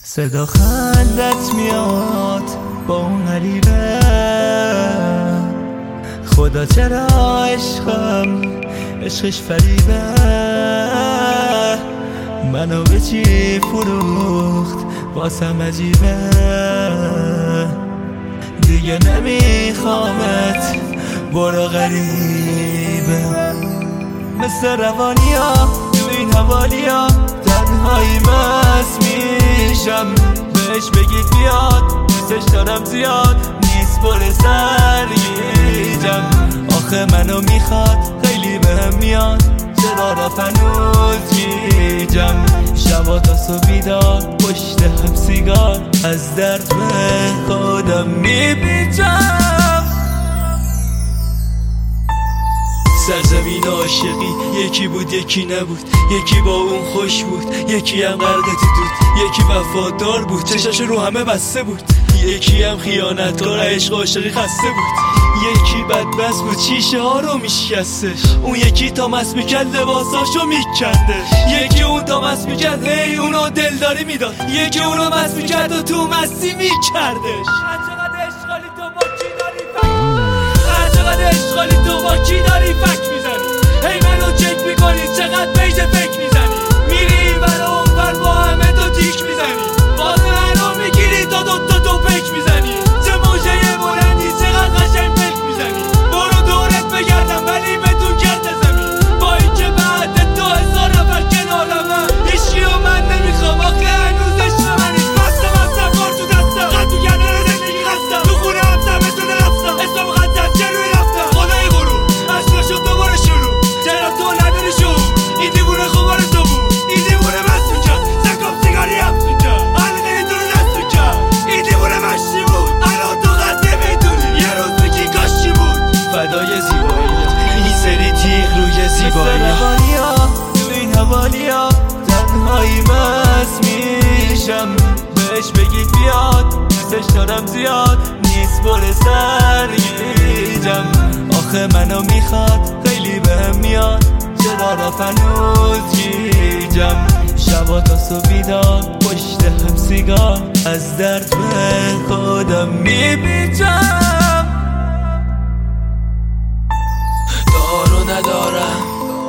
صدا خندت میاد با اون غریبه، خدا چرا عشقش فریبه، منو به چی فروخت واسم عجیبه، دیگه نمیخوامت برو غریبه. مثل روانیا تو این حوالیا تنهایی مست میشم، بهش بگید بیاد دوستش دارم زیاد نیست بر سرگیجم، آخه منو میخواد خیلی بهم میاد چرا رفت هنوز گیجم، شبا تا صبح بیدار پشت هم سیگار از درد به خودم میپیچم. سرزمین عاشقی یکی بود یکی نبود، یکی با اون خوش بود یکی هم غرق تو دود، یکی وفادار بود چشاش رو همه بسته بود، یکی هم خیانتکار عشق عاشقی خسته بود، یکی بدبست بود شیشه ها رو میشکستش، اون یکی تا مست میکرد لباساشو میکندش، یکی اون تا مست میکرد هی اونو دلداری میداد، یکی اونو مست میکرد و تو مستی میکردش. هرچقدر اشغالی تو با کی داری فک، هرچقدر اشغالی تو با کی داری فک میزنی، هی منو چک میکنی چقدر پیج فک میزنی، میری برا اون بر با همه تو تیک میزنی، باز منو میگیری تا دوتا تو پک میزنی، چه موجه بلندی چقدر قشنگ پک میزنی، برو دورت بگردم ولی بدون گرد زمین، با این که بعد تو هزار نفر کنارمه هیچکی و من نمیخوام آخه هنوز عشق منی، بستم کار تو دستم قد تو گردن زندگی خستم، تو خونه هم سمتونه رفتم اسم مقدس چه روی رفتم، خدای غرور عشق شد دوباره شروع، چرا تو نداری شروع، این دیوونه خوباره تو بود، این دیوونه مست میکرد سکم سیگاری هفت میکرد حلقه تو رو دست میکرد، این دیوونه مشتی بود الان تو قد نمیدونی یه روز بکی کاش چی بود، فدای زیبایی این سری تیغ روی زیبایی ها تو این حوالیا تنهایی مست میشم، بهش بگید بیاد دوستش دارم زیاد نیست بر سرگیجم، آخه منو میخواد خیلی بهم میاد چرا رفت هنوز گیجم، شبا تا صبح بیدار پشت هم سیگار از درد به خودم میپیچم. دارو ندارم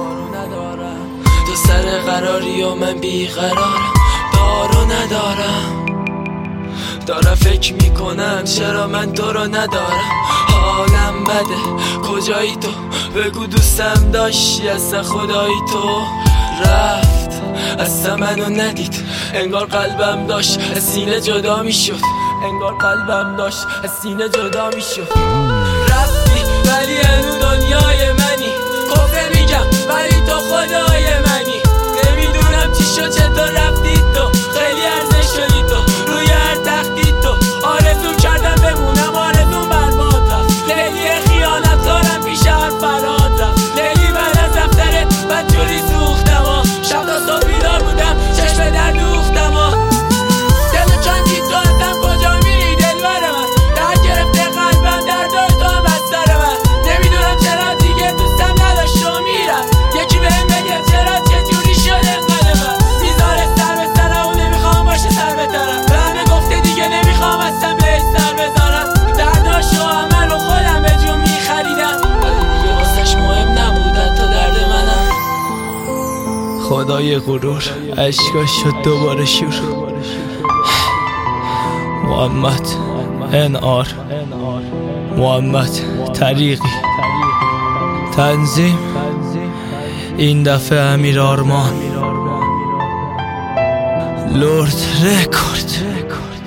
تو سر قراری و من بیقرارم، دارو ندارم دارم فکر میکنم چرا من تو رو ندارم، حالم بده کجایی تو بگو دوستم داشتی اصلا خدایی تو رفت اصلا منو ندید، انگار قلبم داشت از سینه جدا میشد، انگار قلبم داشت از سینه جدا میشد، رفتی ولی هنو دنیای منی، کفر میگم ولی تو خدای منی، نمیدونم چی شد چطور رفتی تو، خیلی ارزش شدی تو روی هر تختی تو، آرزو کردم بمونم آرزون برباد رفت، لیلی خیانت دارم پیش هر فراد رفت، لیلی بعد از دفترت بدجوری سوختم ها، شب تا صبح بیدار بودم چشم در دوختم ها، دل چندی تو ازم کجا میری دلبر من، در گرفته قلبم در دار تو هم بستر من، نمیدونم چرا دیگه دوستم نداشت و میرم، یکی بهم بگه چرا چجوری شده انقدر من، میذاره سر به سرم و نمیخوام باشه سر بترم، به همه گفته دیگه نمیخوام اصلا بهش سر بذارم، درداشو همه رو خودم به جون میخریدم، ولی دیگه واسش مهم نبودن تا درد منم، خدای غرور عشقاش شد دوباره شور. محمد NR، محمد طریقی، تنظیم این دفعه امیر آرمان، لرد رکورد.